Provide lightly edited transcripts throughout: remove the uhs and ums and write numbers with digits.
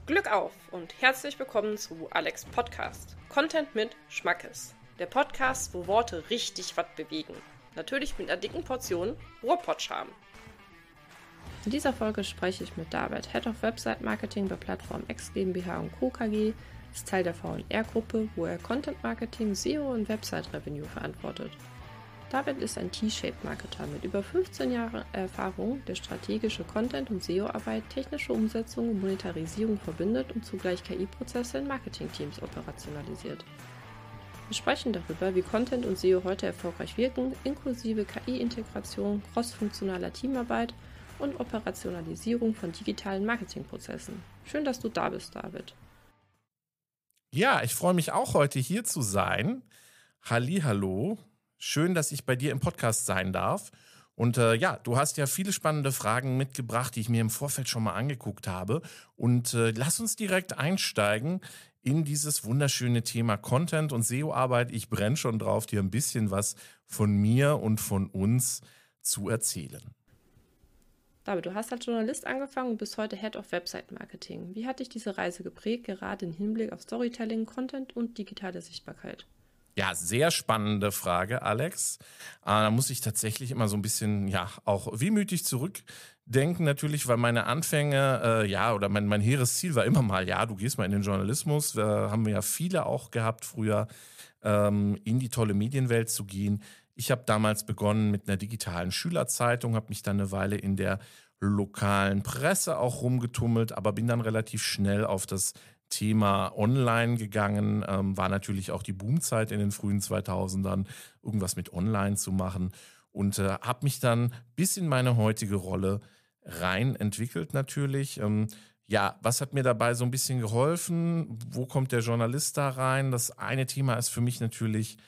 Glück auf und herzlich willkommen zu Alex Podcast. Content mit Schmackes. Der Podcast, wo Worte richtig was bewegen. Natürlich mit einer dicken Portion Ruhrpott-Charme. In dieser Folge spreche ich mit David, Head of Website Marketing bei Plattform X GmbH & Co. KG, ist Teil der VR-Gruppe, wo er Content Marketing, SEO und Website Revenue verantwortet. David ist ein T-Shaped-Marketer mit über 15 Jahren Erfahrung, der strategische Content- und SEO-Arbeit, technische Umsetzung und Monetarisierung verbindet und zugleich KI-Prozesse in Marketing-Teams operationalisiert. Wir sprechen darüber, wie Content und SEO heute erfolgreich wirken, inklusive KI-Integration, cross-funktionaler Teamarbeit und Operationalisierung von digitalen Marketingprozessen. Schön, dass du da bist, David. Ja, ich freue mich auch, heute hier zu sein. Hallihallo. Schön, dass ich bei dir im Podcast sein darf. Und du hast ja viele spannende Fragen mitgebracht, die ich mir im Vorfeld schon mal angeguckt habe. Und lass uns direkt einsteigen in dieses wunderschöne Thema Content und SEO-Arbeit. Ich brenne schon drauf, dir ein bisschen was von mir und von uns zu erzählen. David, du hast als Journalist angefangen und bist heute Head of Website Marketing. Wie hat dich diese Reise geprägt, gerade im Hinblick auf Storytelling, Content und digitale Sichtbarkeit? Ja, sehr spannende Frage, Alex. Da muss ich tatsächlich immer so ein bisschen, auch wehmütig zurückdenken natürlich, weil meine Anfänge, oder mein hehres Ziel war immer mal, du gehst mal in den Journalismus. Haben wir ja viele auch gehabt früher, in die tolle Medienwelt zu gehen. Ich habe damals begonnen mit einer digitalen Schülerzeitung, habe mich dann eine Weile in der lokalen Presse auch rumgetummelt, aber bin dann relativ schnell auf das Thema Online gegangen, war natürlich auch die Boomzeit in den frühen 2000ern, irgendwas mit Online zu machen und habe mich dann bis in meine heutige Rolle rein entwickelt natürlich. Was hat mir dabei so ein bisschen geholfen? Wo kommt der Journalist da rein? Das eine Thema ist für mich natürlich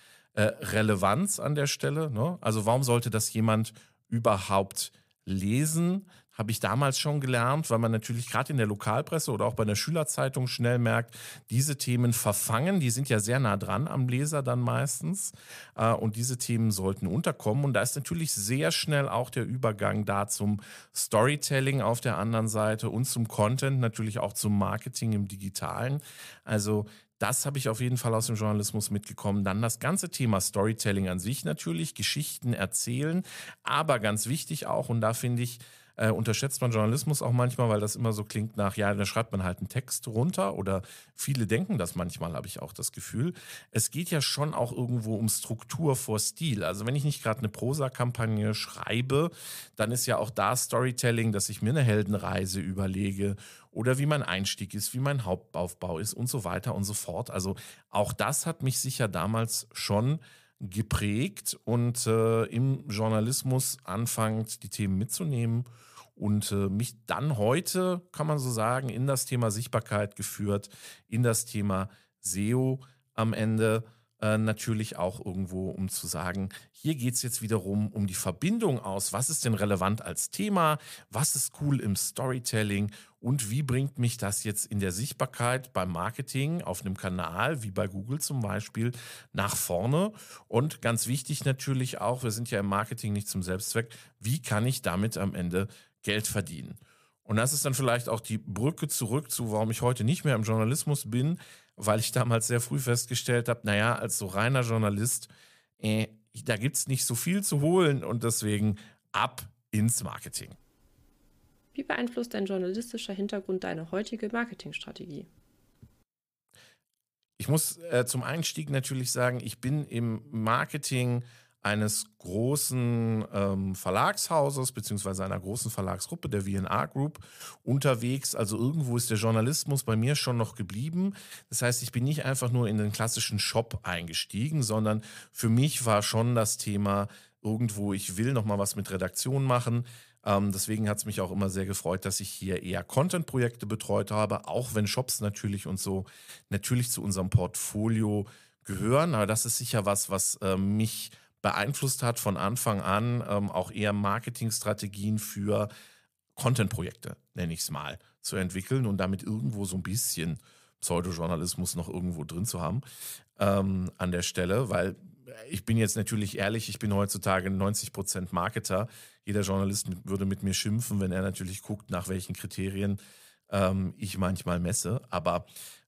Relevanz an der Stelle, ne? Also warum sollte das jemand überhaupt lesen? Habe ich damals schon gelernt, weil man natürlich gerade in der Lokalpresse oder auch bei der Schülerzeitung schnell merkt, diese Themen verfangen, die sind ja sehr nah dran am Leser dann meistens und diese Themen sollten unterkommen und da ist natürlich sehr schnell auch der Übergang da zum Storytelling auf der anderen Seite und zum Content, natürlich auch zum Marketing im Digitalen. Also das habe ich auf jeden Fall aus dem Journalismus mitgekommen. Dann das ganze Thema Storytelling an sich natürlich, Geschichten erzählen, aber ganz wichtig auch, und da finde ich, unterschätzt man Journalismus auch manchmal, weil das immer so klingt nach, da schreibt man halt einen Text runter oder viele denken das manchmal, habe ich auch das Gefühl. Es geht ja schon auch irgendwo um Struktur vor Stil. Also wenn ich nicht gerade eine Prosa-Kampagne schreibe, dann ist ja auch da Storytelling, dass ich mir eine Heldenreise überlege oder wie mein Einstieg ist, wie mein Hauptaufbau ist und so weiter und so fort. Also auch das hat mich sicher damals schon geprägt und im Journalismus anfangs die Themen mitzunehmen und mich dann heute, kann man so sagen, in das Thema Sichtbarkeit geführt, in das Thema SEO am Ende natürlich auch irgendwo, um zu sagen, hier geht's jetzt wiederum um die Verbindung aus, was ist denn relevant als Thema, was ist cool im Storytelling und wie bringt mich das jetzt in der Sichtbarkeit beim Marketing auf einem Kanal, wie bei Google zum Beispiel, nach vorne. Und ganz wichtig natürlich auch, wir sind ja im Marketing nicht zum Selbstzweck, wie kann ich damit am Ende Geld verdienen? Und das ist dann vielleicht auch die Brücke zurück zu, warum ich heute nicht mehr im Journalismus bin, weil ich damals sehr früh festgestellt habe, als so reiner Journalist, da gibt's nicht so viel zu holen und deswegen ab ins Marketing. Wie beeinflusst dein journalistischer Hintergrund deine heutige Marketingstrategie? Ich muss zum Einstieg natürlich sagen, ich bin im Marketing eines großen Verlagshauses beziehungsweise einer großen Verlagsgruppe, der W&R Group, unterwegs. Also irgendwo ist der Journalismus bei mir schon noch geblieben. Das heißt, ich bin nicht einfach nur in den klassischen Shop eingestiegen, sondern für mich war schon das Thema irgendwo, ich will noch mal was mit Redaktion machen. Deswegen hat es mich auch immer sehr gefreut, dass ich hier eher Content-Projekte betreut habe, auch wenn Shops natürlich und so natürlich zu unserem Portfolio gehören. Aber das ist sicher was mich beeinflusst hat von Anfang an, auch eher Marketingstrategien für Content-Projekte, nenne ich es mal, zu entwickeln und damit irgendwo so ein bisschen Pseudojournalismus noch irgendwo drin zu haben an der Stelle, weil ich bin jetzt natürlich ehrlich, ich bin heutzutage 90% Marketer. Jeder Journalist würde mit mir schimpfen, wenn er natürlich guckt, nach welchen Kriterien ich manchmal messe. Aber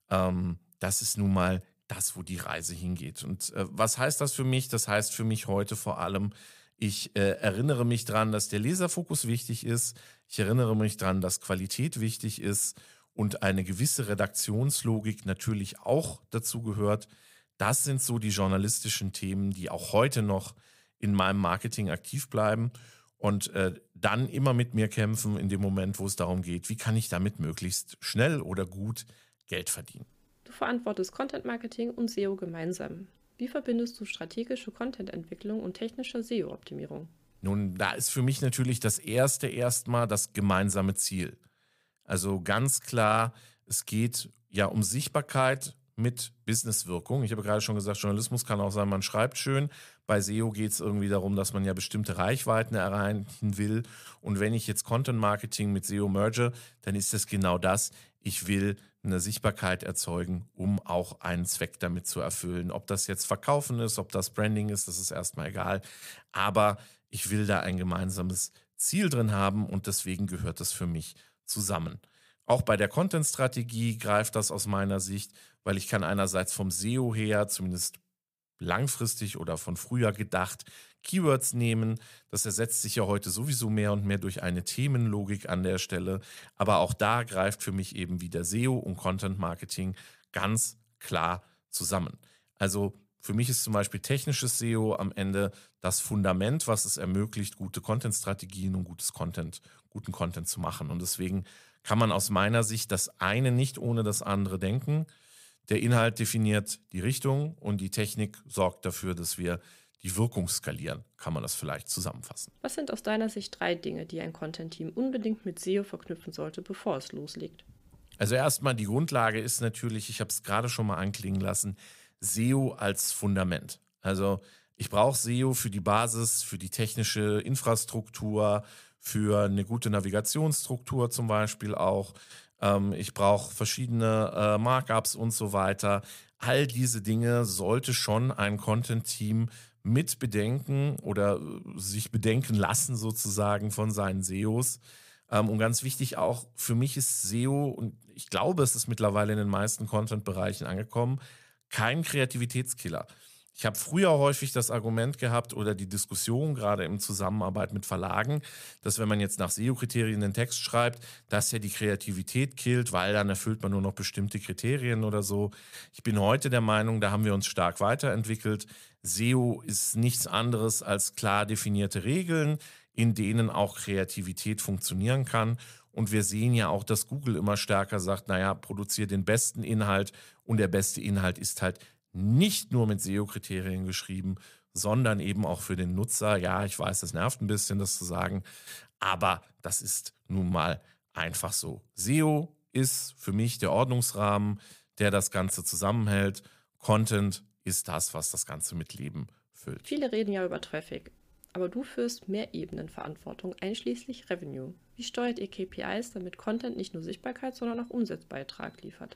das ist nun mal das, wo die Reise hingeht. Und was heißt das für mich? Das heißt für mich heute vor allem, ich erinnere mich dran, dass der Leserfokus wichtig ist. Ich erinnere mich dran, dass Qualität wichtig ist und eine gewisse Redaktionslogik natürlich auch dazu gehört. Das sind so die journalistischen Themen, die auch heute noch in meinem Marketing aktiv bleiben und dann immer mit mir kämpfen in dem Moment, wo es darum geht, wie kann ich damit möglichst schnell oder gut Geld verdienen. Du verantwortest Content Marketing und SEO gemeinsam. Wie verbindest du strategische Content-Entwicklung und technische SEO-Optimierung? Nun, da ist für mich natürlich das erstmal das gemeinsame Ziel. Also ganz klar, es geht ja um Sichtbarkeit mit Businesswirkung. Ich habe gerade schon gesagt, Journalismus kann auch sein, man schreibt schön. Bei SEO geht es irgendwie darum, dass man ja bestimmte Reichweiten erreichen will. Und wenn ich jetzt Content Marketing mit SEO merge, dann ist das genau das. Ich will eine Sichtbarkeit erzeugen, um auch einen Zweck damit zu erfüllen. Ob das jetzt Verkaufen ist, ob das Branding ist, das ist erstmal egal. Aber ich will da ein gemeinsames Ziel drin haben und deswegen gehört das für mich zusammen. Auch bei der Content-Strategie greift das aus meiner Sicht, weil ich kann einerseits vom SEO her, zumindest langfristig oder von früher gedacht, Keywords nehmen. Das ersetzt sich ja heute sowieso mehr und mehr durch eine Themenlogik an der Stelle. Aber auch da greift für mich eben wieder SEO und Content Marketing ganz klar zusammen. Also für mich ist zum Beispiel technisches SEO am Ende das Fundament, was es ermöglicht, gute Content-Strategien und guten Content zu machen. Und deswegen kann man aus meiner Sicht das eine nicht ohne das andere denken. Der Inhalt definiert die Richtung und die Technik sorgt dafür, dass wir die Wirkung skalieren, kann man das vielleicht zusammenfassen. Was sind aus deiner Sicht 3 Dinge, die ein Content-Team unbedingt mit SEO verknüpfen sollte, bevor es loslegt? Also erstmal die Grundlage ist natürlich, ich habe es gerade schon mal anklingen lassen, SEO als Fundament. Also ich brauche SEO für die Basis, für die technische Infrastruktur, für eine gute Navigationsstruktur zum Beispiel auch. Ich brauche verschiedene Markups und so weiter. All diese Dinge sollte schon ein Content-Team mit bedenken oder sich bedenken lassen sozusagen von seinen SEOs. Und ganz wichtig auch für mich ist SEO, und ich glaube, es ist mittlerweile in den meisten Content-Bereichen angekommen, kein Kreativitätskiller. Ich habe früher häufig das Argument gehabt oder die Diskussion, gerade in Zusammenarbeit mit Verlagen, dass wenn man jetzt nach SEO-Kriterien den Text schreibt, dass ja die Kreativität killt, weil dann erfüllt man nur noch bestimmte Kriterien oder so. Ich bin heute der Meinung, da haben wir uns stark weiterentwickelt. SEO ist nichts anderes als klar definierte Regeln, in denen auch Kreativität funktionieren kann. Und wir sehen ja auch, dass Google immer stärker sagt, naja, produziere den besten Inhalt, und der beste Inhalt ist halt nicht nur mit SEO-Kriterien geschrieben, sondern eben auch für den Nutzer. Ja, ich weiß, das nervt ein bisschen, das zu sagen, aber das ist nun mal einfach so. SEO ist für mich der Ordnungsrahmen, der das Ganze zusammenhält. Content ist das, was das Ganze mit Leben füllt. Viele reden ja über Traffic, aber du führst Mehrebenenverantwortung, einschließlich Revenue. Wie steuert ihr KPIs, damit Content nicht nur Sichtbarkeit, sondern auch Umsatzbeitrag liefert?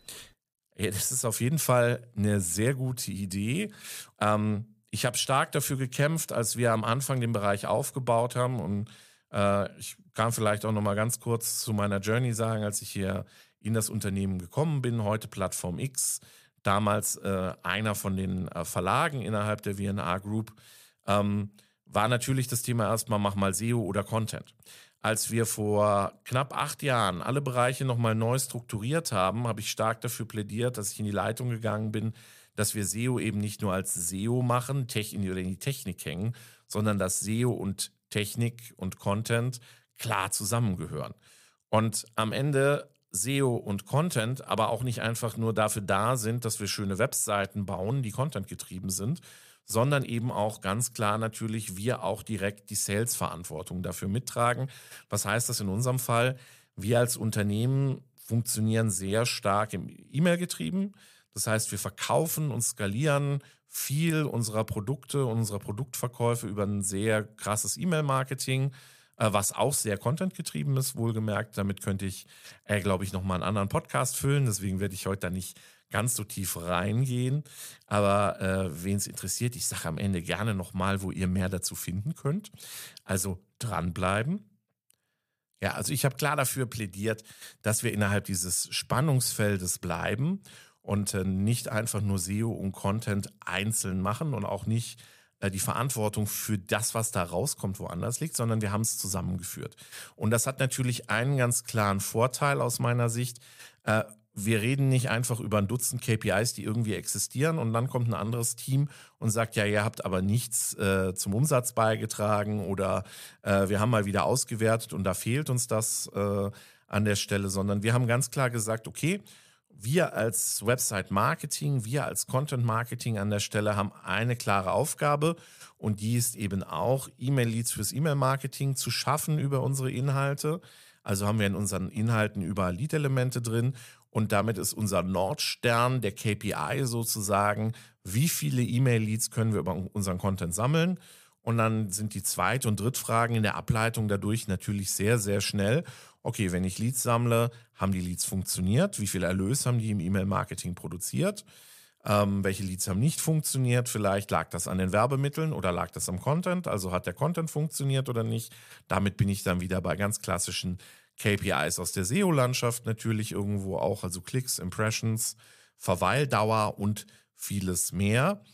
Ja, das ist auf jeden Fall eine sehr gute Idee. Ich habe stark dafür gekämpft, als wir am Anfang den Bereich aufgebaut haben. Und ich kann vielleicht auch noch mal ganz kurz zu meiner Journey sagen, als ich hier in das Unternehmen gekommen bin, heute Plattform X, damals einer von den Verlagen innerhalb der W&A Group, war natürlich das Thema erstmal, mach mal SEO oder Content. Als wir vor knapp 8 Jahren alle Bereiche nochmal neu strukturiert haben, habe ich stark dafür plädiert, dass ich in die Leitung gegangen bin, dass wir SEO eben nicht nur als SEO machen, in die Technik hängen, sondern dass SEO und Technik und Content klar zusammengehören. Und am Ende SEO und Content aber auch nicht einfach nur dafür da sind, dass wir schöne Webseiten bauen, die contentgetrieben sind, sondern eben auch ganz klar natürlich wir auch direkt die Sales-Verantwortung dafür mittragen. Was heißt das in unserem Fall? Wir als Unternehmen funktionieren sehr stark im E-Mail-getrieben. Das heißt, wir verkaufen und skalieren viel unserer Produkte und unserer Produktverkäufe über ein sehr krasses E-Mail-Marketing, was auch sehr contentgetrieben ist, wohlgemerkt. Damit könnte ich, glaube ich, nochmal einen anderen Podcast füllen. Deswegen werde ich heute da nicht ganz so tief reingehen. Aber wen es interessiert, ich sage am Ende gerne nochmal, wo ihr mehr dazu finden könnt. Also dranbleiben. Ja, also ich habe klar dafür plädiert, dass wir innerhalb dieses Spannungsfeldes bleiben und nicht einfach nur SEO und Content einzeln machen und auch nicht die Verantwortung für das, was da rauskommt, woanders liegt, sondern wir haben es zusammengeführt. Und das hat natürlich einen ganz klaren Vorteil aus meiner Sicht. Wir reden nicht einfach über ein Dutzend KPIs, die irgendwie existieren und dann kommt ein anderes Team und sagt, ja, ihr habt aber nichts zum Umsatz beigetragen oder wir haben mal wieder ausgewertet und da fehlt uns das an der Stelle, sondern wir haben ganz klar gesagt, okay, wir als Website-Marketing, wir als Content-Marketing an der Stelle haben eine klare Aufgabe und die ist eben auch, E-Mail-Leads fürs E-Mail-Marketing zu schaffen über unsere Inhalte. Also haben wir in unseren Inhalten überall Lead-Elemente drin und damit ist unser Nordstern, der KPI sozusagen, wie viele E-Mail-Leads können wir über unseren Content sammeln. Und dann sind die Zweit- und Drittfragen in der Ableitung dadurch natürlich sehr, sehr schnell. Okay, wenn ich Leads sammle, haben die Leads funktioniert? Wie viel Erlös haben die im E-Mail-Marketing produziert? Welche Leads haben nicht funktioniert? Vielleicht lag das an den Werbemitteln oder lag das am Content? Also hat der Content funktioniert oder nicht? Damit bin ich dann wieder bei ganz klassischen KPIs aus der SEO-Landschaft natürlich irgendwo auch, also Klicks, Impressions, Verweildauer und vieles mehr.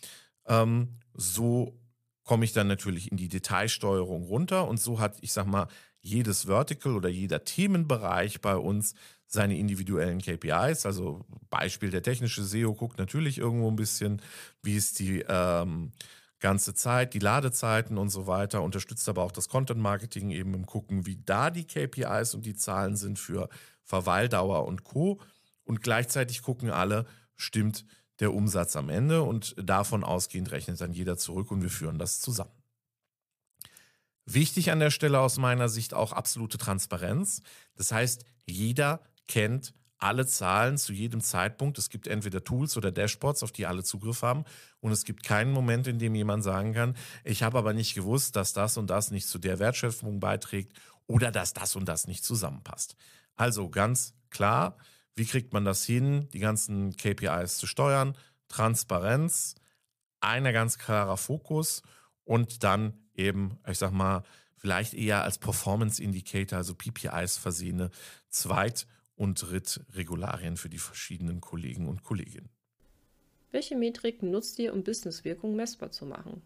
So komme ich dann natürlich in die Detailsteuerung runter und so hat, ich sag mal, jedes Vertical oder jeder Themenbereich bei uns seine individuellen KPIs. Also Beispiel, der technische SEO guckt natürlich irgendwo ein bisschen, wie ist die ganze Zeit, die Ladezeiten und so weiter, unterstützt aber auch das Content-Marketing eben im Gucken, wie da die KPIs und die Zahlen sind für Verweildauer und Co. Und gleichzeitig gucken alle, stimmt der Umsatz am Ende und davon ausgehend rechnet dann jeder zurück und wir führen das zusammen. Wichtig an der Stelle aus meiner Sicht auch absolute Transparenz. Das heißt, jeder kennt alle Zahlen zu jedem Zeitpunkt. Es gibt entweder Tools oder Dashboards, auf die alle Zugriff haben. Und es gibt keinen Moment, in dem jemand sagen kann, ich habe aber nicht gewusst, dass das und das nicht zu der Wertschöpfung beiträgt oder dass das und das nicht zusammenpasst. Also ganz klar, wie kriegt man das hin, die ganzen KPIs zu steuern? Transparenz, ein ganz klarer Fokus und dann eben, ich sag mal, vielleicht eher als Performance Indicator, also PPIs versehene Zweit- und Drittregularien für die verschiedenen Kollegen und Kolleginnen. Welche Metriken nutzt ihr, um Businesswirkung messbar zu machen?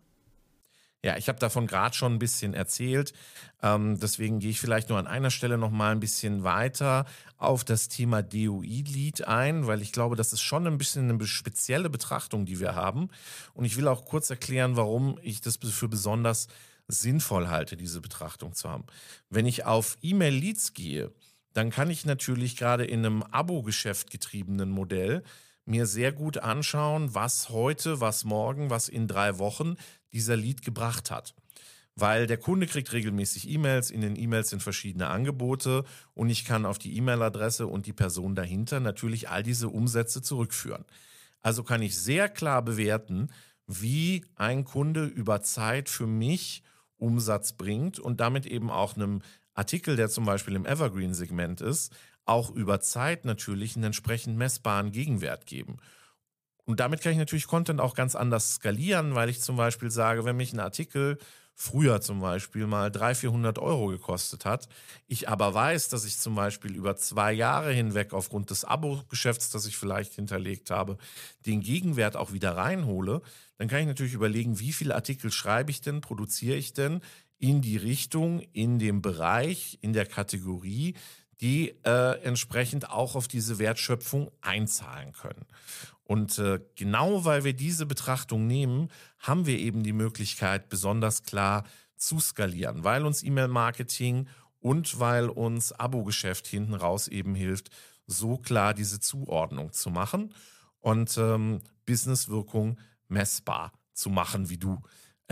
Ja, ich habe davon gerade schon ein bisschen erzählt. Deswegen gehe ich vielleicht nur an einer Stelle noch mal ein bisschen weiter auf das Thema DOI-Lead ein, weil ich glaube, das ist schon ein bisschen eine spezielle Betrachtung, die wir haben. Und ich will auch kurz erklären, warum ich das für besonders sinnvoll halte, diese Betrachtung zu haben. Wenn ich auf E-Mail-Leads gehe, dann kann ich natürlich gerade in einem Abo-Geschäft getriebenen Modell mir sehr gut anschauen, was heute, was morgen, was in 3 Wochen dieser Lead gebracht hat. Weil der Kunde kriegt regelmäßig E-Mails, in den E-Mails sind verschiedene Angebote und ich kann auf die E-Mail-Adresse und die Person dahinter natürlich all diese Umsätze zurückführen. Also kann ich sehr klar bewerten, wie ein Kunde über Zeit für mich Umsatz bringt und damit eben auch einem Artikel, der zum Beispiel im Evergreen-Segment ist, auch über Zeit natürlich einen entsprechend messbaren Gegenwert geben. Und damit kann ich natürlich Content auch ganz anders skalieren, weil ich zum Beispiel sage, wenn mich ein Artikel früher zum Beispiel mal 300-400 Euro gekostet hat, ich aber weiß, dass ich zum Beispiel über 2 Jahre hinweg aufgrund des Abo-Geschäfts, das ich vielleicht hinterlegt habe, den Gegenwert auch wieder reinhole, dann kann ich natürlich überlegen, wie viele Artikel schreibe ich denn, produziere ich denn in die Richtung, in dem Bereich, in der Kategorie, die entsprechend auch auf diese Wertschöpfung einzahlen können. Und genau weil wir diese Betrachtung nehmen, haben wir eben die Möglichkeit, besonders klar zu skalieren, weil uns E-Mail-Marketing und weil uns Abo-Geschäft hinten raus eben hilft, so klar diese Zuordnung zu machen und Businesswirkung messbar zu machen, wie du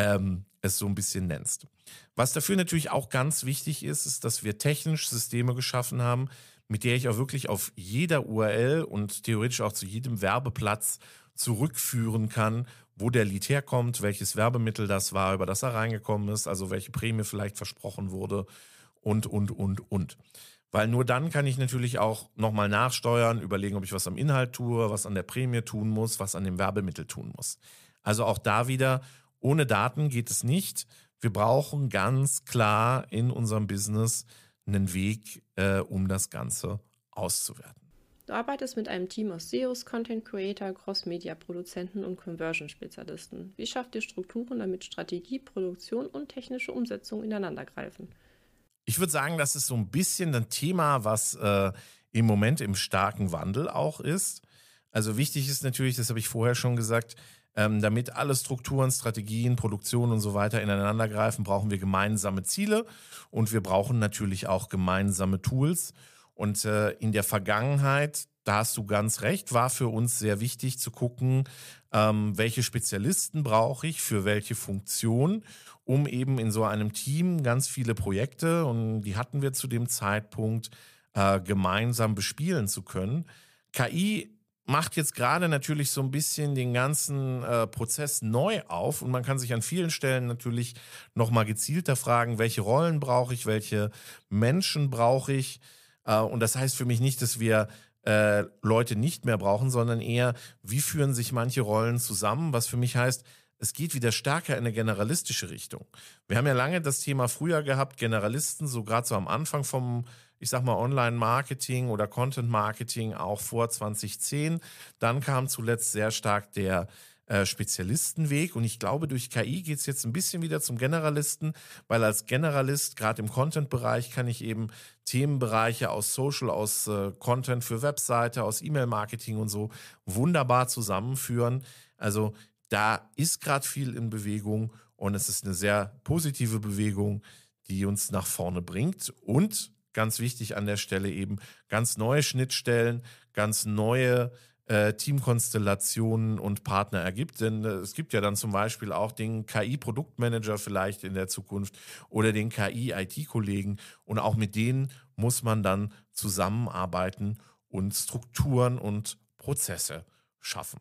es so ein bisschen nennst. Was dafür natürlich auch ganz wichtig ist, ist, dass wir technisch Systeme geschaffen haben, mit der ich auch wirklich auf jeder URL und theoretisch auch zu jedem Werbeplatz zurückführen kann, wo der Lead herkommt, welches Werbemittel das war, über das er reingekommen ist, also welche Prämie vielleicht versprochen wurde und. Weil nur dann kann ich natürlich auch nochmal nachsteuern, überlegen, ob ich was am Inhalt tue, was an der Prämie tun muss, was an dem Werbemittel tun muss. Also auch da wieder, ohne Daten geht es nicht. Wir brauchen ganz klar in unserem Business einen Weg, um das Ganze auszuwerten. Du arbeitest mit einem Team aus SEOs, Content Creator, Cross-Media-Produzenten und Conversion-Spezialisten. Wie schafft ihr Strukturen, damit Strategie, Produktion und technische Umsetzung ineinandergreifen? Ich würde sagen, das ist so ein bisschen ein Thema, was im Moment im starken Wandel auch ist. Also wichtig ist natürlich, das habe ich vorher schon gesagt, damit alle Strukturen, Strategien, Produktion und so weiter ineinandergreifen, brauchen wir gemeinsame Ziele und wir brauchen natürlich auch gemeinsame Tools. Und in der Vergangenheit, da hast du ganz recht, war für uns sehr wichtig zu gucken, welche Spezialisten brauche ich für welche Funktion, um eben in so einem Team ganz viele Projekte, und die hatten wir zu dem Zeitpunkt, gemeinsam bespielen zu können. KI macht jetzt gerade natürlich so ein bisschen den ganzen Prozess neu auf und man kann sich an vielen Stellen natürlich nochmal gezielter fragen, welche Rollen brauche ich, welche Menschen brauche ich. Und das heißt für mich nicht, dass wir Leute nicht mehr brauchen, sondern eher, wie führen sich manche Rollen zusammen, was für mich heißt, es geht wieder stärker in eine generalistische Richtung. Wir haben ja lange das Thema früher gehabt, Generalisten, so gerade so am Anfang vom, ich sag mal, Online-Marketing oder Content-Marketing, auch vor 2010. Dann kam zuletzt sehr stark der Spezialistenweg und ich glaube, durch KI geht es jetzt ein bisschen wieder zum Generalisten, weil als Generalist, gerade im Content-Bereich, kann ich eben Themenbereiche aus Social, aus Content für Webseite, aus E-Mail-Marketing und so wunderbar zusammenführen. Also da ist gerade viel in Bewegung und es ist eine sehr positive Bewegung, die uns nach vorne bringt und ganz wichtig an der Stelle eben ganz neue Schnittstellen, ganz neue Teamkonstellationen und Partner ergibt. Denn es gibt ja dann zum Beispiel auch den KI-Produktmanager vielleicht in der Zukunft oder den KI-IT-Kollegen und auch mit denen muss man dann zusammenarbeiten und Strukturen und Prozesse schaffen.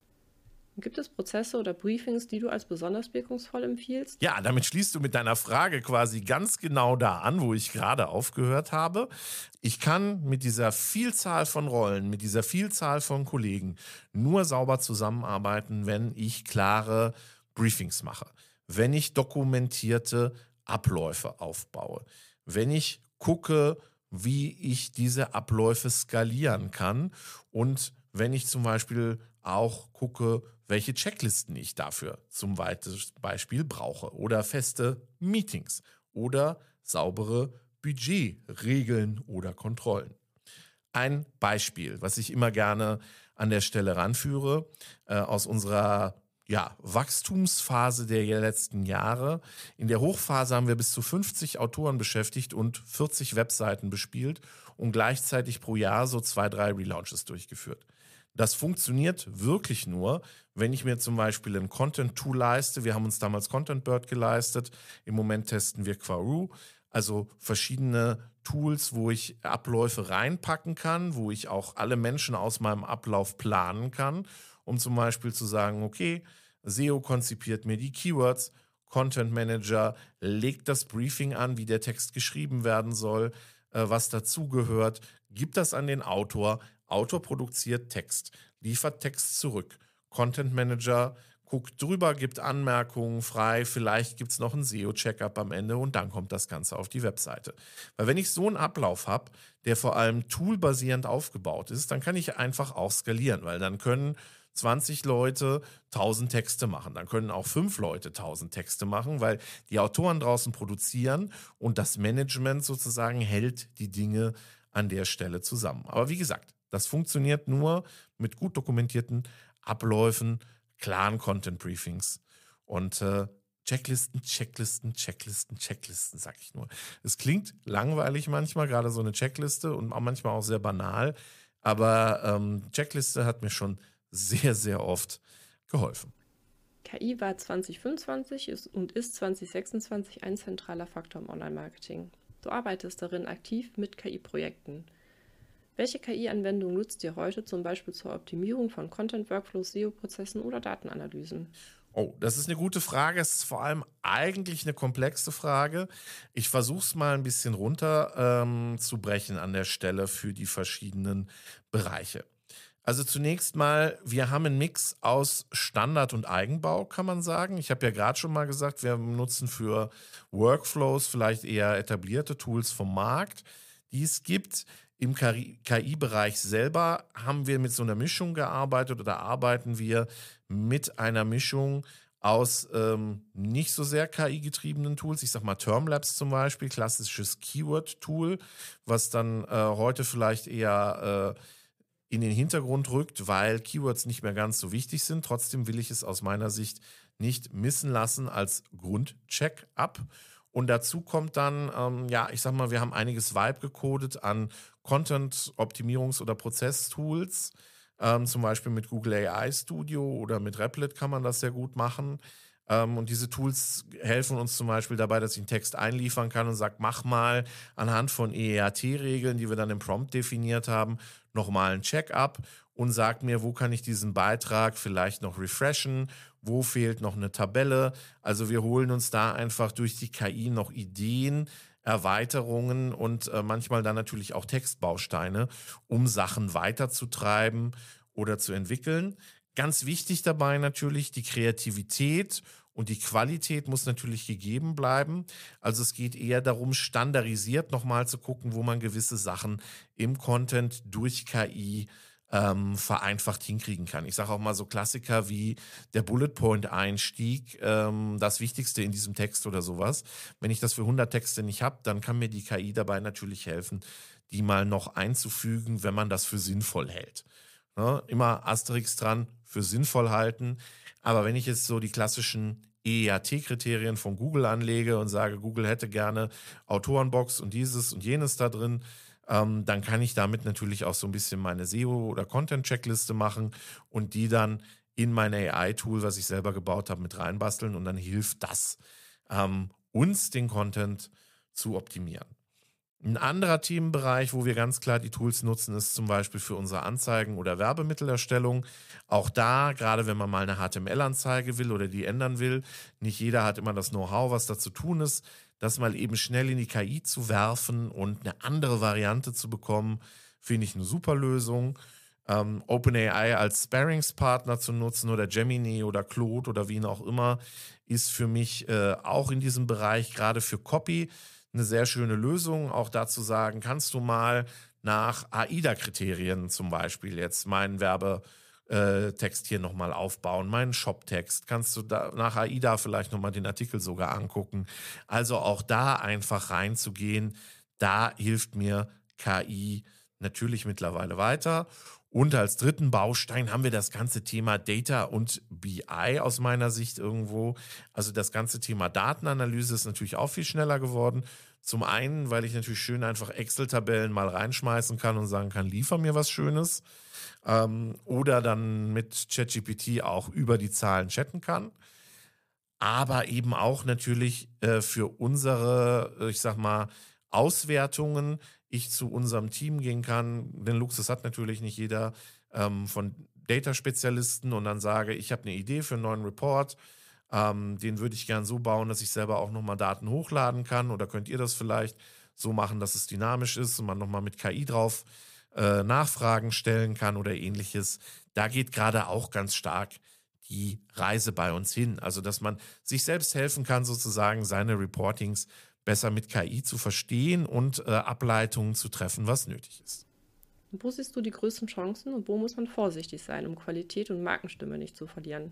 Gibt es Prozesse oder Briefings, die du als besonders wirkungsvoll empfiehlst? Ja, damit schließt du mit deiner Frage quasi ganz genau da an, wo ich gerade aufgehört habe. Ich kann mit dieser Vielzahl von Rollen, mit dieser Vielzahl von Kollegen nur sauber zusammenarbeiten, wenn ich klare Briefings mache, wenn ich dokumentierte Abläufe aufbaue, wenn ich gucke, wie ich diese Abläufe skalieren kann und wenn ich zum Beispiel auch gucke, welche Checklisten ich dafür zum Beispiel brauche oder feste Meetings oder saubere Budgetregeln oder Kontrollen. Ein Beispiel, was ich immer gerne an der Stelle ranführe, aus unserer Wachstumsphase der letzten Jahre. In der Hochphase haben wir bis zu 50 Autoren beschäftigt und 40 Webseiten bespielt und gleichzeitig pro Jahr so 2-3 Relaunches durchgeführt. Das funktioniert wirklich nur, wenn ich mir zum Beispiel ein Content-Tool leiste. Wir haben uns damals ContentBird geleistet. Im Moment testen wir Quaroo. Also verschiedene Tools, wo ich Abläufe reinpacken kann, wo ich auch alle Menschen aus meinem Ablauf planen kann, um zum Beispiel zu sagen, okay, SEO konzipiert mir die Keywords, Content Manager legt das Briefing an, wie der Text geschrieben werden soll, was dazugehört, gibt das an den Autor. Autor produziert Text, liefert Text zurück. Content Manager guckt drüber, gibt Anmerkungen frei, vielleicht gibt es noch einen SEO-Checkup am Ende und dann kommt das Ganze auf die Webseite. Weil wenn ich so einen Ablauf habe, der vor allem toolbasierend aufgebaut ist, dann kann ich einfach auch skalieren, weil dann können 20 Leute 1000 Texte machen, dann können auch 5 Leute 1000 Texte machen, weil die Autoren draußen produzieren und das Management sozusagen hält die Dinge an der Stelle zusammen. Aber wie gesagt, das funktioniert nur mit gut dokumentierten Abläufen, klaren Content-Briefings und Checklisten, sag ich nur. Es klingt langweilig manchmal, gerade so eine Checkliste und manchmal auch sehr banal, aber Checkliste hat mir schon sehr, sehr oft geholfen. KI war 2025 und ist 2026 ein zentraler Faktor im Online-Marketing. Du arbeitest darin aktiv mit KI-Projekten. Welche KI-Anwendung nutzt ihr heute zum Beispiel zur Optimierung von Content-Workflows, SEO-Prozessen oder Datenanalysen? Oh, das ist eine gute Frage. Es ist vor allem eigentlich eine komplexe Frage. Ich versuche es mal ein bisschen runter zu brechen an der Stelle für die verschiedenen Bereiche. Also zunächst mal, wir haben einen Mix aus Standard und Eigenbau, kann man sagen. Ich habe ja gerade schon mal gesagt, wir nutzen für Workflows vielleicht eher etablierte Tools vom Markt, die es gibt. Im KI-Bereich selber haben wir mit so einer Mischung gearbeitet oder arbeiten wir mit einer Mischung aus nicht so sehr KI-getriebenen Tools. Ich sag mal Termlabs zum Beispiel, klassisches Keyword-Tool, was dann heute vielleicht eher in den Hintergrund rückt, weil Keywords nicht mehr ganz so wichtig sind. Trotzdem will ich es aus meiner Sicht nicht missen lassen als Grundcheck-up. Und dazu kommt dann, ich sag mal, wir haben einiges Vibe gecodet an Content-Optimierungs- oder Prozesstools. Zum Beispiel mit Google AI Studio oder mit Replit kann man das sehr gut machen. Und diese Tools helfen uns zum Beispiel dabei, dass ich einen Text einliefern kann und sage, mach mal anhand von EEAT-Regeln, die wir dann im Prompt definiert haben, nochmal ein Check-up und sag mir, wo kann ich diesen Beitrag vielleicht noch refreshen, wo fehlt noch eine Tabelle. Also wir holen uns da einfach durch die KI noch Ideen, Erweiterungen und manchmal dann natürlich auch Textbausteine, um Sachen weiterzutreiben oder zu entwickeln. Ganz wichtig dabei natürlich die Kreativität und die Qualität muss natürlich gegeben bleiben. Also es geht eher darum, standardisiert nochmal zu gucken, wo man gewisse Sachen im Content durch KI vereinfacht hinkriegen kann. Ich sage auch mal so Klassiker wie der Bullet-Point-Einstieg, das Wichtigste in diesem Text oder sowas. Wenn ich das für 100 Texte nicht habe, dann kann mir die KI dabei natürlich helfen, die mal noch einzufügen, wenn man das für sinnvoll hält. Ne? Immer Asterix dran, für sinnvoll halten. Aber wenn ich jetzt so die klassischen EEAT-Kriterien von Google anlege und sage, Google hätte gerne Autorenbox und dieses und jenes da drin, dann kann ich damit natürlich auch so ein bisschen meine SEO- oder Content-Checkliste machen und die dann in mein AI-Tool, was ich selber gebaut habe, mit reinbasteln und dann hilft das, uns den Content zu optimieren. Ein anderer Themenbereich, wo wir ganz klar die Tools nutzen, ist zum Beispiel für unsere Anzeigen- oder Werbemittelerstellung. Auch da, gerade wenn man mal eine HTML-Anzeige will oder die ändern will, nicht jeder hat immer das Know-how, was da zu tun ist, das mal eben schnell in die KI zu werfen und eine andere Variante zu bekommen, finde ich eine super Lösung. OpenAI als Sparringspartner zu nutzen oder Gemini oder Claude oder wen auch immer, ist für mich auch in diesem Bereich gerade für Copy eine sehr schöne Lösung, auch dazu sagen, kannst du mal nach AIDA-Kriterien zum Beispiel jetzt meinen Werbetext hier nochmal aufbauen, meinen Shop-Text, kannst du da nach AIDA vielleicht nochmal den Artikel sogar angucken. Also auch da einfach reinzugehen, da hilft mir KI natürlich mittlerweile weiter. Und als dritten Baustein haben wir das ganze Thema Data und BI aus meiner Sicht irgendwo. Also das ganze Thema Datenanalyse ist natürlich auch viel schneller geworden. Zum einen, weil ich natürlich schön einfach Excel-Tabellen mal reinschmeißen kann und sagen kann, liefer mir was Schönes. Oder dann mit ChatGPT auch über die Zahlen chatten kann. Aber eben auch natürlich für unsere, ich sag mal, Auswertungen ich zu unserem Team gehen kann. Den Luxus hat natürlich nicht jeder von Data-Spezialisten und dann sage, ich habe eine Idee für einen neuen Report. Den würde ich gern so bauen, dass ich selber auch nochmal Daten hochladen kann. Oder könnt ihr das vielleicht so machen, dass es dynamisch ist und man nochmal mit KI drauf Nachfragen stellen kann oder ähnliches. Da geht gerade auch ganz stark die Reise bei uns hin. Also, dass man sich selbst helfen kann, sozusagen seine Reportings besser mit KI zu verstehen und Ableitungen zu treffen, was nötig ist. Wo siehst du die größten Chancen und wo muss man vorsichtig sein, um Qualität und Markenstimme nicht zu verlieren?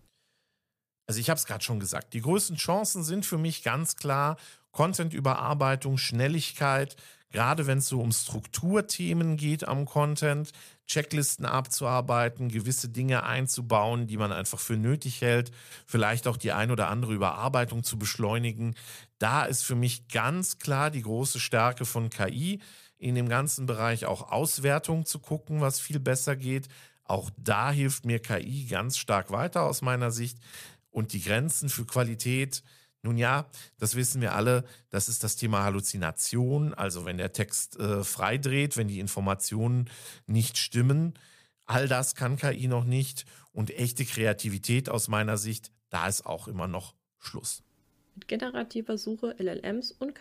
Also ich habe es gerade schon gesagt, die größten Chancen sind für mich ganz klar Content-Überarbeitung, Schnelligkeit, gerade wenn es so um Strukturthemen geht am Content, Checklisten abzuarbeiten, gewisse Dinge einzubauen, die man einfach für nötig hält, vielleicht auch die ein oder andere Überarbeitung zu beschleunigen. Da ist für mich ganz klar die große Stärke von KI, in dem ganzen Bereich auch Auswertung zu gucken, was viel besser geht. Auch da hilft mir KI ganz stark weiter aus meiner Sicht. Und die Grenzen für Qualität, nun ja, das wissen wir alle, das ist das Thema Halluzination. Also wenn der Text freidreht, wenn die Informationen nicht stimmen, all das kann KI noch nicht. Und echte Kreativität aus meiner Sicht, da ist auch immer noch Schluss. Mit generativer Suche, LLMs und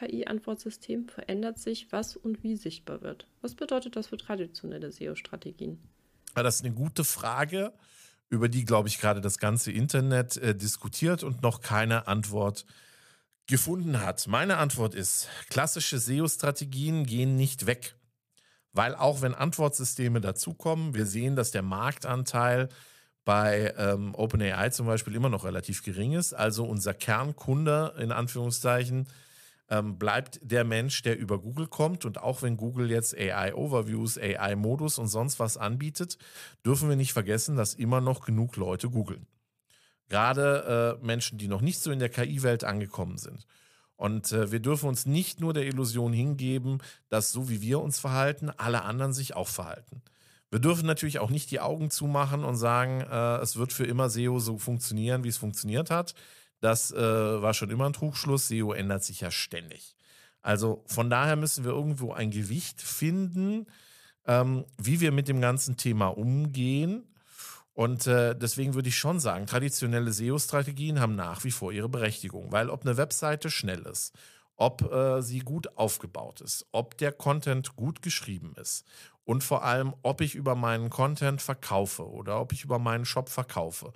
KI-Antwortsystemen verändert sich, was und wie sichtbar wird. Was bedeutet das für traditionelle SEO-Strategien? Das ist eine gute Frage, über die, glaube ich, gerade das ganze Internet diskutiert und noch keine Antwort gefunden hat. Meine Antwort ist, klassische SEO-Strategien gehen nicht weg. Weil auch wenn Antwortsysteme dazukommen, wir sehen, dass der Marktanteil bei OpenAI zum Beispiel immer noch relativ gering ist. Also unser Kernkunde in Anführungszeichen bleibt der Mensch, der über Google kommt. Und auch wenn Google jetzt AI-Overviews, AI-Modus und sonst was anbietet, dürfen wir nicht vergessen, dass immer noch genug Leute googeln. Gerade Menschen, die noch nicht so in der KI-Welt angekommen sind. Und wir dürfen uns nicht nur der Illusion hingeben, dass so wie wir uns verhalten, alle anderen sich auch verhalten. Wir dürfen natürlich auch nicht die Augen zumachen und sagen, es wird für immer SEO so funktionieren, wie es funktioniert hat. Das war schon immer ein Trugschluss. SEO ändert sich ja ständig. Also von daher müssen wir irgendwo ein Gewicht finden, wie wir mit dem ganzen Thema umgehen. Und deswegen würde ich schon sagen, traditionelle SEO-Strategien haben nach wie vor ihre Berechtigung. Weil ob eine Webseite schnell ist, ob sie gut aufgebaut ist, ob der Content gut geschrieben ist und vor allem, ob ich über meinen Content verkaufe oder ob ich über meinen Shop verkaufe,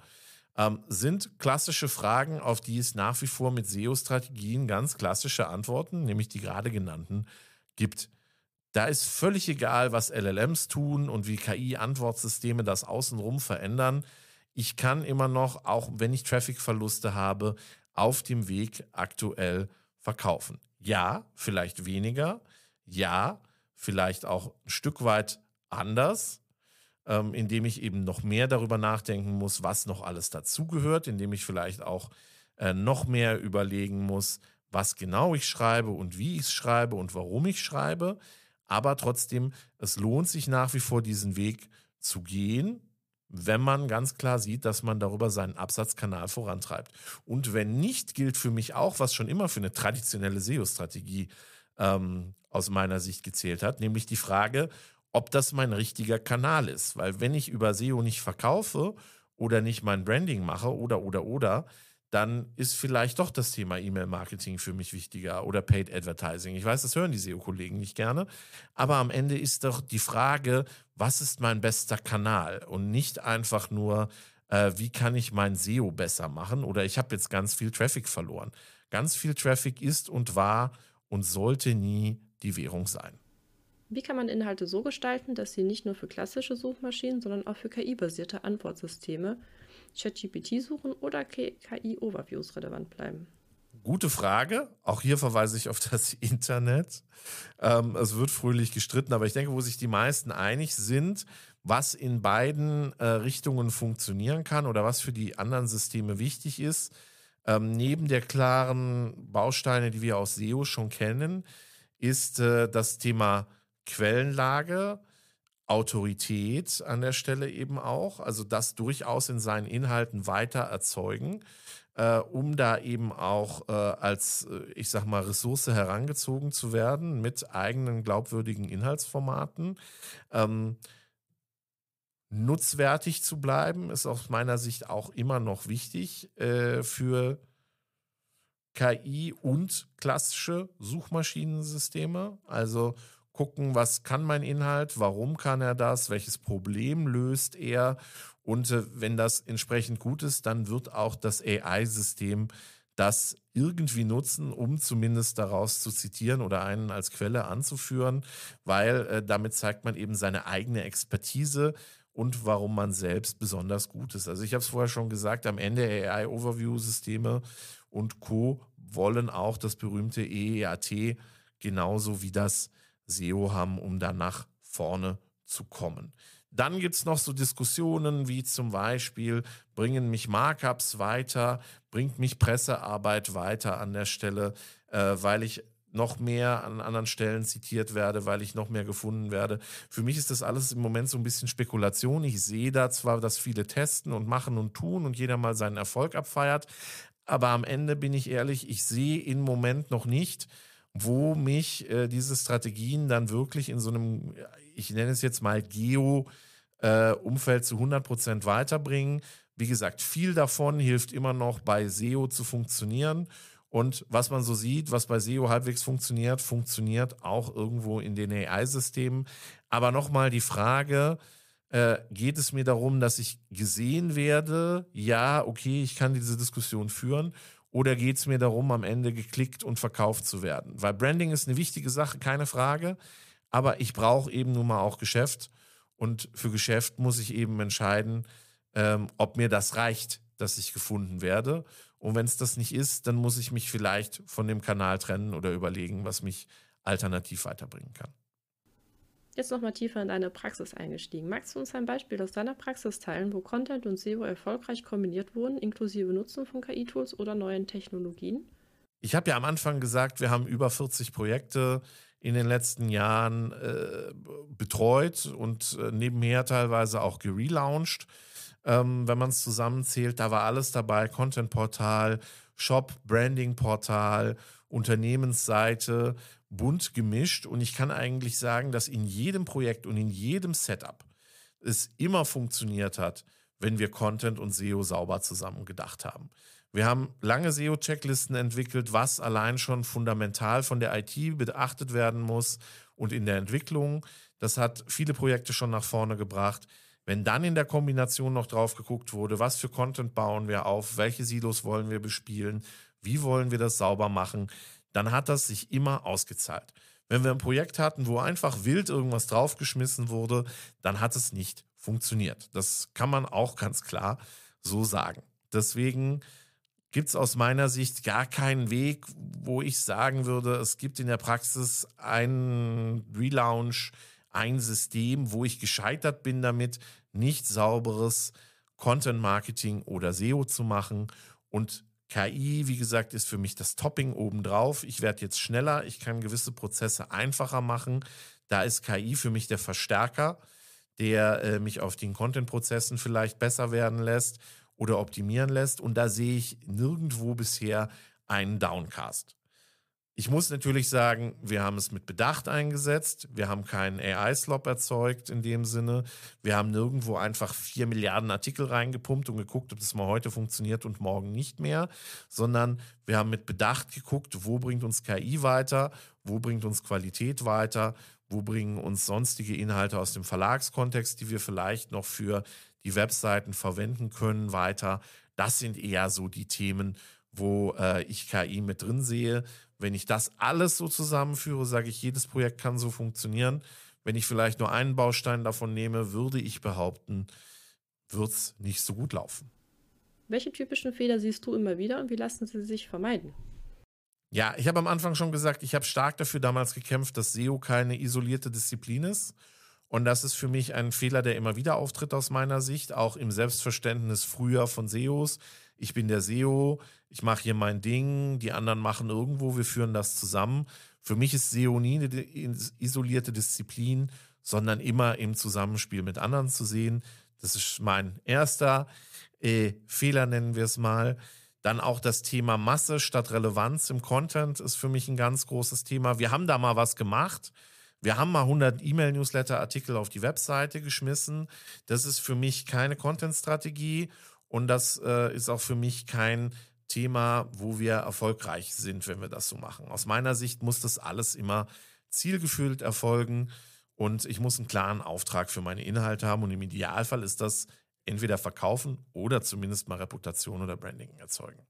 sind klassische Fragen, auf die es nach wie vor mit SEO-Strategien ganz klassische Antworten, nämlich die gerade genannten, gibt. Da ist völlig egal, was LLMs tun und wie KI-Antwortsysteme das außenrum verändern. Ich kann immer noch, auch wenn ich Traffic-Verluste habe, auf dem Weg aktuell verkaufen. Ja, vielleicht weniger. Ja, vielleicht auch ein Stück weit anders, indem ich eben noch mehr darüber nachdenken muss, was noch alles dazugehört, indem ich vielleicht auch noch mehr überlegen muss, was genau ich schreibe und wie ich es schreibe und warum ich schreibe. Aber trotzdem, es lohnt sich nach wie vor, diesen Weg zu gehen, wenn man ganz klar sieht, dass man darüber seinen Absatzkanal vorantreibt. Und wenn nicht, gilt für mich auch, was schon immer für eine traditionelle SEO-Strategie aus meiner Sicht gezählt hat, nämlich die Frage, ob das mein richtiger Kanal ist. Weil wenn ich über SEO nicht verkaufe oder nicht mein Branding mache oder, dann ist vielleicht doch das Thema E-Mail-Marketing für mich wichtiger oder Paid Advertising. Ich weiß, das hören die SEO-Kollegen nicht gerne, aber am Ende ist doch die Frage, was ist mein bester Kanal und nicht einfach nur, wie kann ich mein SEO besser machen oder ich habe jetzt ganz viel Traffic verloren. Ganz viel Traffic ist und war und sollte nie die Währung sein. Wie kann man Inhalte so gestalten, dass sie nicht nur für klassische Suchmaschinen, sondern auch für KI-basierte Antwortsysteme, ChatGPT-Suchen oder KI-Overviews relevant bleiben? Gute Frage. Auch hier verweise ich auf das Internet. Es wird fröhlich gestritten, aber ich denke, wo sich die meisten einig sind, was in beiden Richtungen funktionieren kann oder was für die anderen Systeme wichtig ist, neben der klaren Bausteine, die wir aus SEO schon kennen, ist das Thema Quellenlage, Autorität an der Stelle eben auch, also das durchaus in seinen Inhalten weiter erzeugen, um da eben auch als, ich sag mal, Ressource herangezogen zu werden mit eigenen glaubwürdigen Inhaltsformaten. Nutzwertig zu bleiben, ist aus meiner Sicht auch immer noch wichtig für KI und klassische Suchmaschinensysteme. Also gucken, was kann mein Inhalt, warum kann er das, welches Problem löst er und wenn das entsprechend gut ist, dann wird auch das AI-System das irgendwie nutzen, um zumindest daraus zu zitieren oder einen als Quelle anzuführen, weil damit zeigt man eben seine eigene Expertise und warum man selbst besonders gut ist. Also ich habe es vorher schon gesagt, am Ende AI-Overview-Systeme und Co. wollen auch das berühmte EEAT genauso wie das SEO haben, um da nach vorne zu kommen. Dann gibt es noch so Diskussionen wie zum Beispiel, bringen mich Markups weiter, bringt mich Pressearbeit weiter an der Stelle, weil ich noch mehr an anderen Stellen zitiert werde, weil ich noch mehr gefunden werde. Für mich ist das alles im Moment so ein bisschen Spekulation. Ich sehe da zwar, dass viele testen und machen und tun und jeder mal seinen Erfolg abfeiert, aber am Ende bin ich ehrlich, ich sehe im Moment noch nicht, wo mich diese Strategien dann wirklich in so einem, ich nenne es jetzt mal Geo-Umfeld zu 100% weiterbringen. Wie gesagt, viel davon hilft immer noch bei SEO zu funktionieren. Und was man so sieht, was bei SEO halbwegs funktioniert, funktioniert auch irgendwo in den AI-Systemen. Aber nochmal die Frage, geht es mir darum, dass ich gesehen werde, ja, okay, ich kann diese Diskussion führen, oder geht es mir darum, am Ende geklickt und verkauft zu werden? Weil Branding ist eine wichtige Sache, keine Frage, aber ich brauche eben nun mal auch Geschäft und für Geschäft muss ich eben entscheiden, ob mir das reicht, dass ich gefunden werde. Und wenn es das nicht ist, dann muss ich mich vielleicht von dem Kanal trennen oder überlegen, was mich alternativ weiterbringen kann. Jetzt nochmal tiefer in deine Praxis eingestiegen. Magst du uns ein Beispiel aus deiner Praxis teilen, wo Content und SEO erfolgreich kombiniert wurden, inklusive Nutzen von KI-Tools oder neuen Technologien? Ich habe ja am Anfang gesagt, wir haben über 40 Projekte in den letzten Jahren betreut und nebenher teilweise auch gelauncht. Wenn man es zusammenzählt, da war alles dabei: Content-Portal, Shop, Branding-Portal, Unternehmensseite, bunt gemischt. Und ich kann eigentlich sagen, dass in jedem Projekt und in jedem Setup es immer funktioniert hat, wenn wir Content und SEO sauber zusammen gedacht haben. Wir haben lange SEO-Checklisten entwickelt, was allein schon fundamental von der IT beachtet werden muss und in der Entwicklung. Das hat viele Projekte schon nach vorne gebracht. Wenn dann in der Kombination noch drauf geguckt wurde, was für Content bauen wir auf, welche Silos wollen wir bespielen, wie wollen wir das sauber machen, dann hat das sich immer ausgezahlt. Wenn wir ein Projekt hatten, wo einfach wild irgendwas draufgeschmissen wurde, dann hat es nicht funktioniert. Das kann man auch ganz klar so sagen. Deswegen gibt es aus meiner Sicht gar keinen Weg, wo ich sagen würde, es gibt in der Praxis einen Relaunch, ein System, wo ich gescheitert bin damit, nicht sauberes Content-Marketing oder SEO zu machen. Und KI, wie gesagt, ist für mich das Topping obendrauf. Ich werde jetzt schneller, ich kann gewisse Prozesse einfacher machen. Da ist KI für mich der Verstärker, der mich auf den Content-Prozessen vielleicht besser werden lässt oder optimieren lässt. Und da sehe ich nirgendwo bisher einen Downcast. Ich muss natürlich sagen, wir haben es mit Bedacht eingesetzt. Wir haben keinen AI-Slop erzeugt in dem Sinne. Wir haben nirgendwo einfach 4 Milliarden Artikel reingepumpt und geguckt, ob das mal heute funktioniert und morgen nicht mehr, sondern wir haben mit Bedacht geguckt, wo bringt uns KI weiter, wo bringt uns Qualität weiter, wo bringen uns sonstige Inhalte aus dem Verlagskontext, die wir vielleicht noch für die Webseiten verwenden können, weiter. Das sind eher so die Themen, wo ich KI mit drin sehe. Wenn ich das alles so zusammenführe, sage ich, jedes Projekt kann so funktionieren. Wenn ich vielleicht nur einen Baustein davon nehme, würde ich behaupten, wird es nicht so gut laufen. Welche typischen Fehler siehst du immer wieder und wie lassen sie sich vermeiden? Ja, ich habe am Anfang schon gesagt, ich habe stark dafür damals gekämpft, dass SEO keine isolierte Disziplin ist. Und das ist für mich ein Fehler, der immer wieder auftritt aus meiner Sicht, auch im Selbstverständnis früher von SEOs. Ich bin der SEO, ich mache hier mein Ding, die anderen machen irgendwo, wir führen das zusammen. Für mich ist SEO nie eine isolierte Disziplin, sondern immer im Zusammenspiel mit anderen zu sehen. Das ist mein erster Fehler, nennen wir es mal. Dann auch das Thema Masse statt Relevanz im Content ist für mich ein ganz großes Thema. Wir haben da mal was gemacht. Wir haben mal 100 E-Mail-Newsletter-Artikel auf die Webseite geschmissen. Das ist für mich keine Content-Strategie und das ist auch für mich kein Thema, wo wir erfolgreich sind, wenn wir das so machen. Aus meiner Sicht muss das alles immer zielgefühlt erfolgen und ich muss einen klaren Auftrag für meine Inhalte haben und im Idealfall ist das entweder verkaufen oder zumindest mal Reputation oder Branding erzeugen.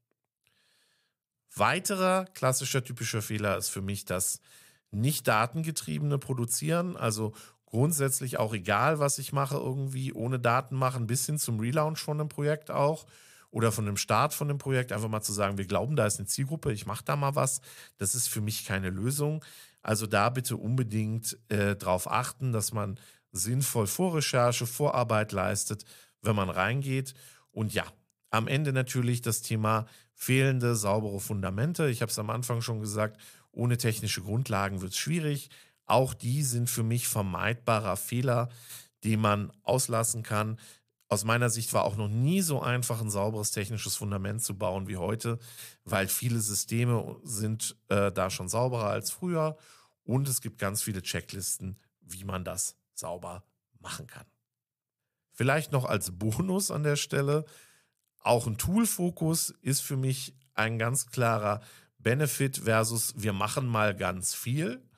Weiterer klassischer typischer Fehler ist für mich das nicht datengetriebene Produzieren, also grundsätzlich auch egal, was ich mache, irgendwie ohne Daten machen, bis hin zum Relaunch von einem Projekt auch oder von dem Start von einem Projekt, einfach mal zu sagen, wir glauben, da ist eine Zielgruppe, ich mache da mal was, das ist für mich keine Lösung. Also da bitte unbedingt darauf achten, dass man sinnvoll Vorrecherche, Vorarbeit leistet, wenn man reingeht. Und ja, am Ende natürlich das Thema fehlende, saubere Fundamente. Ich habe es am Anfang schon gesagt, ohne technische Grundlagen wird es schwierig. Auch die sind für mich vermeidbarer Fehler, die man auslassen kann. Aus meiner Sicht war auch noch nie so einfach, ein sauberes technisches Fundament zu bauen wie heute, weil viele Systeme sind da schon sauberer als früher und es gibt ganz viele Checklisten, wie man das sauber machen kann. Vielleicht noch als Bonus an der Stelle, auch ein Tool-Fokus ist für mich ein ganz klarer Benefit versus wir machen mal ganz viel.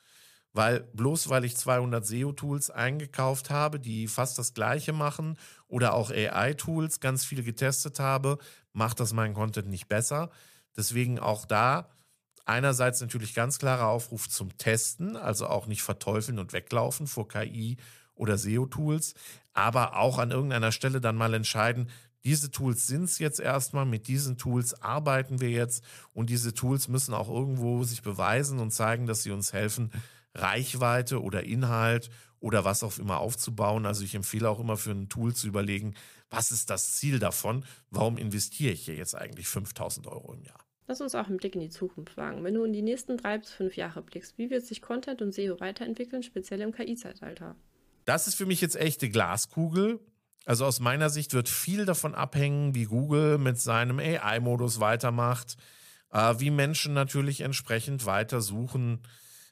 weil ich 200 SEO-Tools eingekauft habe, die fast das Gleiche machen oder auch AI-Tools ganz viel getestet habe, macht das meinen Content nicht besser. Deswegen auch da einerseits natürlich ganz klarer Aufruf zum Testen, also auch nicht verteufeln und weglaufen vor KI oder SEO-Tools, aber auch an irgendeiner Stelle dann mal entscheiden, diese Tools sind es jetzt erstmal, mit diesen Tools arbeiten wir jetzt und diese Tools müssen auch irgendwo sich beweisen und zeigen, dass sie uns helfen, Reichweite oder Inhalt oder was auch immer aufzubauen. Also ich empfehle auch immer für ein Tool zu überlegen, was ist das Ziel davon? Warum investiere ich hier jetzt eigentlich 5.000 € im Jahr? Lass uns auch einen Blick in die Zukunft wagen. Wenn du in die nächsten 3 bis 5 Jahre blickst, wie wird sich Content und SEO weiterentwickeln, speziell im KI-Zeitalter? Das ist für mich jetzt echte Glaskugel. Also aus meiner Sicht wird viel davon abhängen, wie Google mit seinem AI-Modus weitermacht, wie Menschen natürlich entsprechend weiter suchen.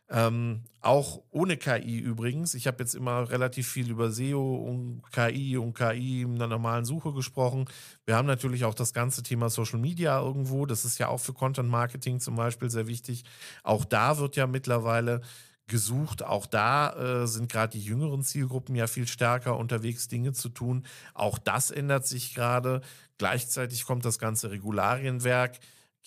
Auch ohne KI übrigens. Ich habe jetzt immer relativ viel über SEO und KI in der normalen Suche gesprochen. Wir haben natürlich auch das ganze Thema Social Media irgendwo. Das ist ja auch für Content Marketing zum Beispiel sehr wichtig. Auch da wird ja mittlerweile gesucht. Auch da sind gerade die jüngeren Zielgruppen ja viel stärker unterwegs, Dinge zu tun. Auch das ändert sich gerade. Gleichzeitig kommt das ganze Regularienwerk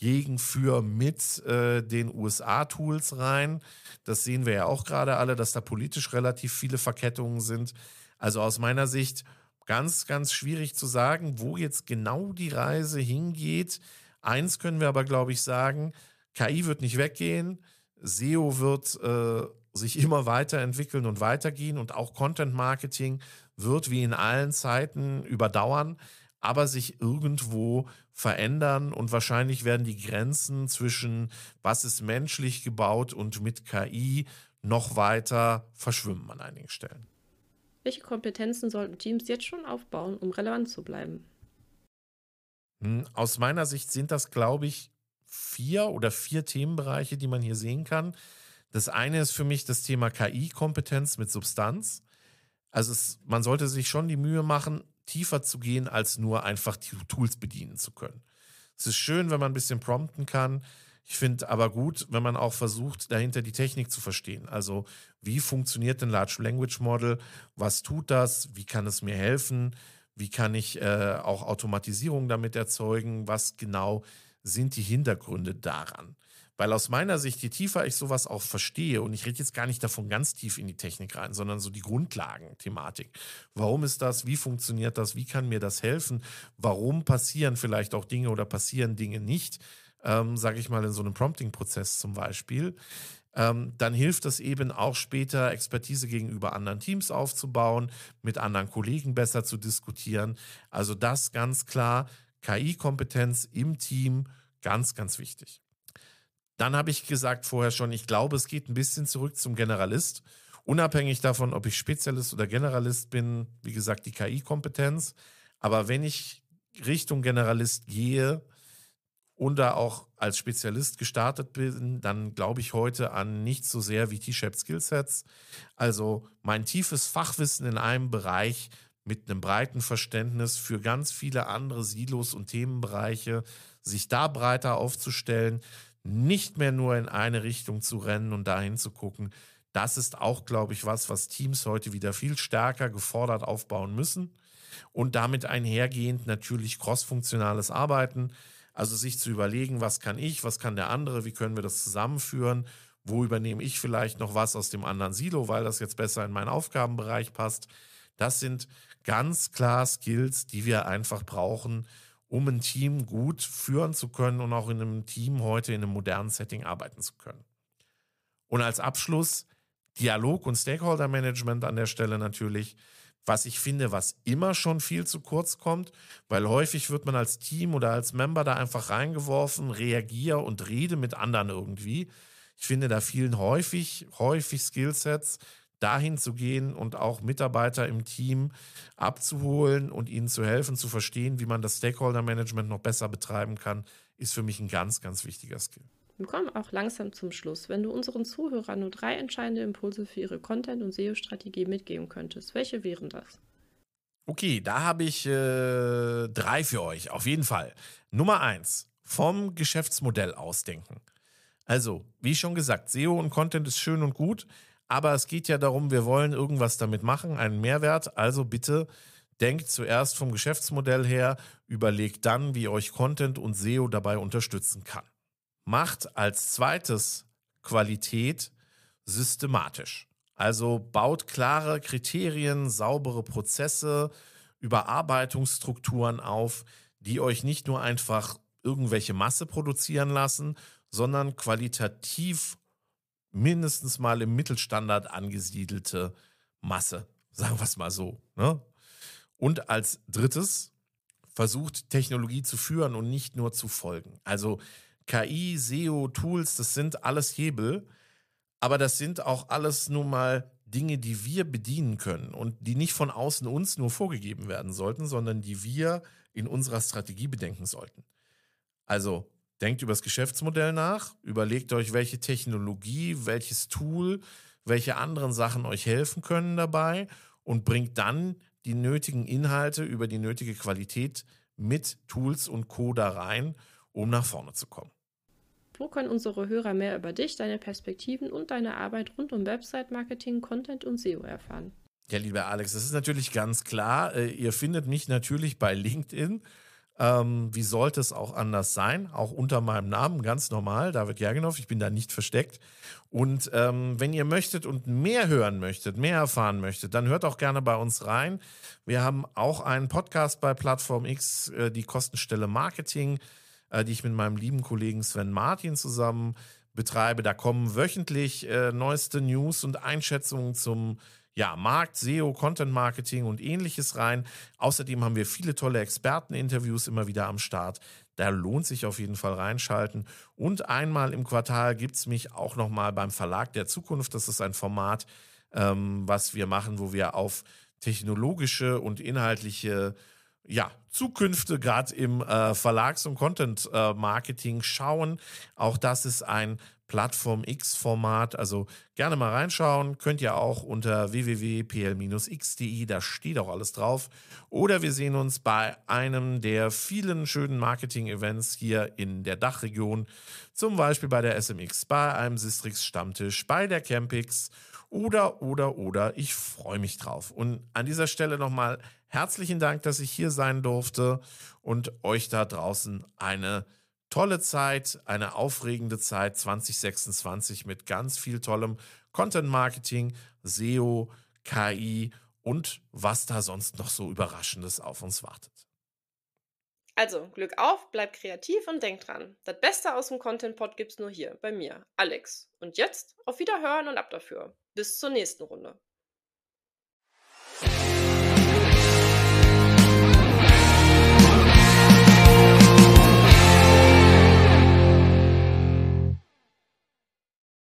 mit den USA-Tools rein. Das sehen wir ja auch gerade alle, dass da politisch relativ viele Verkettungen sind. Also aus meiner Sicht ganz, ganz schwierig zu sagen, wo jetzt genau die Reise hingeht. Eins können wir aber, glaube ich, sagen, KI wird nicht weggehen. SEO wird sich immer weiterentwickeln und weitergehen und auch Content Marketing wird wie in allen Zeiten überdauern, aber sich irgendwo verändern und wahrscheinlich werden die Grenzen zwischen was ist menschlich gebaut und mit KI noch weiter verschwimmen an einigen Stellen. Welche Kompetenzen sollten Teams jetzt schon aufbauen, um relevant zu bleiben? Aus meiner Sicht sind das, glaube ich, 4 Themenbereiche, die man hier sehen kann. Das eine ist für mich das Thema KI-Kompetenz mit Substanz. Also man sollte sich schon die Mühe machen, tiefer zu gehen, als nur einfach die Tools bedienen zu können. Es ist schön, wenn man ein bisschen prompten kann. Ich finde aber gut, wenn man auch versucht, dahinter die Technik zu verstehen. Also wie funktioniert ein Large Language Model? Was tut das? Wie kann es mir helfen? Wie kann ich auch Automatisierung damit erzeugen? Was genau sind die Hintergründe daran? Weil aus meiner Sicht, je tiefer ich sowas auch verstehe, und ich rede jetzt gar nicht davon ganz tief in die Technik rein, sondern so die Grundlagen-Thematik. Warum ist das? Wie funktioniert das? Wie kann mir das helfen? Warum passieren vielleicht auch Dinge oder passieren Dinge nicht? Sage ich mal in so einem Prompting-Prozess zum Beispiel. Dann hilft es eben auch später, Expertise gegenüber anderen Teams aufzubauen, mit anderen Kollegen besser zu diskutieren. Also das ganz klar, KI-Kompetenz im Team, ganz, ganz wichtig. Dann habe ich gesagt vorher schon, ich glaube, es geht ein bisschen zurück zum Generalist. Unabhängig davon, ob ich Spezialist oder Generalist bin, wie gesagt, die KI-Kompetenz. Aber wenn ich Richtung Generalist gehe und da auch als Spezialist gestartet bin, dann glaube ich heute an nichts so sehr wie T-Shaped Skillsets. Also mein tiefes Fachwissen in einem Bereich mit einem breiten Verständnis für ganz viele andere Silos und Themenbereiche, sich da breiter aufzustellen, nicht mehr nur in eine Richtung zu rennen und dahin zu gucken. Das ist auch, glaube ich, was Teams heute wieder viel stärker gefordert aufbauen müssen. Und damit einhergehend natürlich crossfunktionales Arbeiten. Also sich zu überlegen, was kann ich, was kann der andere, wie können wir das zusammenführen, wo übernehme ich vielleicht noch was aus dem anderen Silo, weil das jetzt besser in meinen Aufgabenbereich passt. Das sind ganz klar Skills, die wir einfach brauchen, um ein Team gut führen zu können und auch in einem Team heute in einem modernen Setting arbeiten zu können. Und als Abschluss Dialog und Stakeholder-Management an der Stelle natürlich, was ich finde, was immer schon viel zu kurz kommt, weil häufig wird man als Team oder als Member da einfach reingeworfen, reagiere und rede mit anderen irgendwie. Ich finde, da fehlen häufig Skillsets, dahin zu gehen und auch Mitarbeiter im Team abzuholen und ihnen zu helfen, zu verstehen, wie man das Stakeholder-Management noch besser betreiben kann, ist für mich ein ganz, ganz wichtiger Skill. Wir kommen auch langsam zum Schluss. Wenn du unseren Zuhörern nur 3 entscheidende Impulse für ihre Content- und SEO-Strategie mitgeben könntest, welche wären das? Okay, da habe ich 3 für euch, auf jeden Fall. Nummer 1, vom Geschäftsmodell ausdenken. Also, wie schon gesagt, SEO und Content ist schön und gut, Aber es geht ja darum, wir wollen irgendwas damit machen, einen Mehrwert. Also bitte denkt zuerst vom Geschäftsmodell her, überlegt dann, wie euch Content und SEO dabei unterstützen kann. Macht als zweites Qualität systematisch. Also baut klare Kriterien, saubere Prozesse, Überarbeitungsstrukturen auf, die euch nicht nur einfach irgendwelche Masse produzieren lassen, sondern qualitativ mindestens mal im Mittelstandard angesiedelte Masse. Sagen wir es mal so. Ne? Und als drittes versucht Technologie zu führen und nicht nur zu folgen. Also KI, SEO, Tools, das sind alles Hebel, aber das sind auch alles nun mal Dinge, die wir bedienen können und die nicht von außen uns nur vorgegeben werden sollten, sondern die wir in unserer Strategie bedenken sollten. Also denkt über das Geschäftsmodell nach, überlegt euch, welche Technologie, welches Tool, welche anderen Sachen euch helfen können dabei und bringt dann die nötigen Inhalte über die nötige Qualität mit Tools und Co. da rein, um nach vorne zu kommen. So können unsere Hörer mehr über dich, deine Perspektiven und deine Arbeit rund um Website-Marketing, Content und SEO erfahren. Ja, lieber Alex, das ist natürlich ganz klar. Ihr findet mich natürlich bei LinkedIn. Wie sollte es auch anders sein? Auch unter meinem Namen, ganz normal, David Jergenhoff. Ich bin da nicht versteckt. Und wenn ihr möchtet und mehr hören möchtet, mehr erfahren möchtet, dann hört auch gerne bei uns rein. Wir haben auch einen Podcast bei Plattform X, die Kostenstelle Marketing, die ich mit meinem lieben Kollegen Sven Martin zusammen betreibe. Da kommen wöchentlich neueste News und Einschätzungen zum Markt, SEO, Content Marketing und ähnliches rein. Außerdem haben wir viele tolle Experteninterviews immer wieder am Start. Da lohnt sich auf jeden Fall reinschalten. Und einmal im Quartal gibt es mich auch nochmal beim Verlag der Zukunft. Das ist ein Format, was wir machen, wo wir auf technologische und inhaltliche Zukünfte gerade im Verlags- und Content-Marketing schauen. Auch das ist ein Plattform-X-Format, also gerne mal reinschauen. Könnt ihr auch unter www.pl-x.de, da steht auch alles drauf. Oder wir sehen uns bei einem der vielen schönen Marketing-Events hier in der Dachregion, zum Beispiel bei der SMX, bei einem Sistrix-Stammtisch, bei der Campix oder. Ich freue mich drauf. Und an dieser Stelle nochmal herzlichen Dank, dass ich hier sein durfte und euch da draußen eine tolle Zeit, eine aufregende Zeit 2026 mit ganz viel tollem Content-Marketing, SEO, KI und was da sonst noch so Überraschendes auf uns wartet. Also, Glück auf, bleibt kreativ und denkt dran. Das Beste aus dem Content-Pod gibt's nur hier, bei mir, Alex. Und jetzt auf Wiederhören und ab dafür. Bis zur nächsten Runde.